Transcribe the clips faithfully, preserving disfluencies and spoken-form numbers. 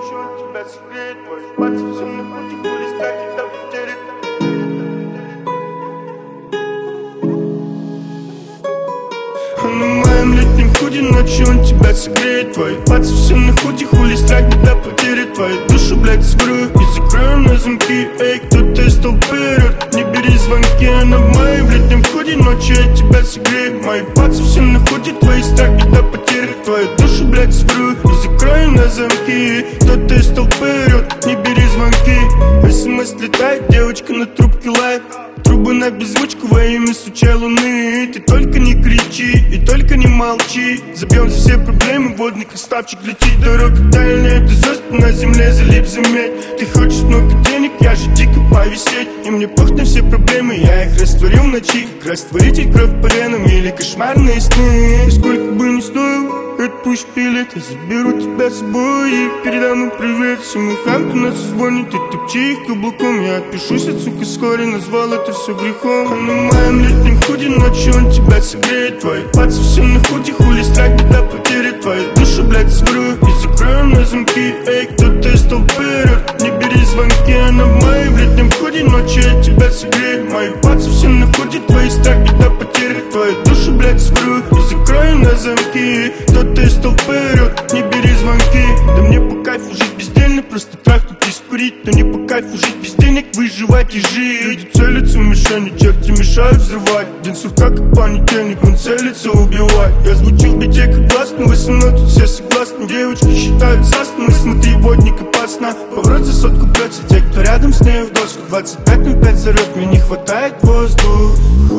ночью он тебя согреет. Твои пальцы все на пути, хули стать, когда потерян. На моем летнем худи ночью он тебя согреет. Твои пальцы все на худи, хули страх, беда, потери. Твою душу, блядь, скрою и закрою на замки. Эй, кто-то из толпы орёт, не бери звонки. Она в моем летнем худи ночью я тебя согрею. Мои пальцы все на худи, твои страх, беда, потери. Твою душу, блядь, скрою и закрою на замки. Кто-то из толпы орёт, не бери звонки. СМС летает, девочка на трубке лайк. Трубы на беззвучку во имя сучай луны. Ты только не кричи и только не молчи. Забьем за все проблемы, водный красавчик летит. Дорога тайная, ты звезд на земле, залип, заметь. Ты хочешь много денег, я же дико повисеть. И мне пох на все проблемы, я их растворю в ночи. Как растворитель, кровь по венам или кошмарные сны. И сколько бы ни стоил, это пусть пилит. Я заберу тебя с собой и передам им привет. Всему хамту нас звонит, ты топчи их каблуком. Я отпишусь от сука вскоре, назвал это все грехом. А на моем летнем худи ночью он тебя согреет. Твои пальцы все на худи, хули страх, беда, потери. Твою душу, блядь, скрою и закрою на замки. Эй, кто-то из толпы орёт, не бери звонки. Она в моем летнем худи ночью я тебя согрею. Мои пальцы все на худи, твои страх, беда, потери. Твою душу, блядь, скрою и закрою на замки. Кто-то из толпы орёт, не бери звонки. Да мне по кайфу жить бездельно, просто трахнуть и скурить. Но не по кайфу жить без денег, выживать и жить. Люди целятся в мишени, черти мешают взрывать. День сурка как понедельник, он целится убивать. Я звучу в бите как гласный, со мной тут все согласны. Девочки считают сасным, смотри, водник опасно. Поворот за сотку бьется, те, кто рядом с ней в доску. Двадцать пять ноль пять зарёт, мне не хватает воздуха.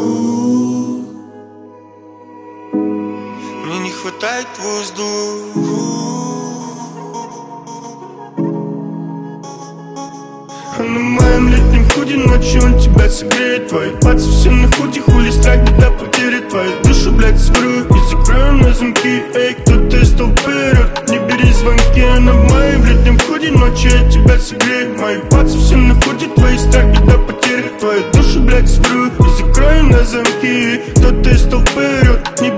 Мне не хватает воздуха. А на моем летнем худи ночью он тебя согреет. Твои пальцы все на худи, хули страх, беда, потери. Твою душу, блядь, скрою и закрою на замки. Эй, кто-то из толпы орёт, не бери звонки. Она в моем летнем худи ночью я тебя согрею. Мои пальцы все на худи, твои страх, беда, потери. Твою душу, блядь, скрою и закрою на замки. Кто-то из толпы орёт, не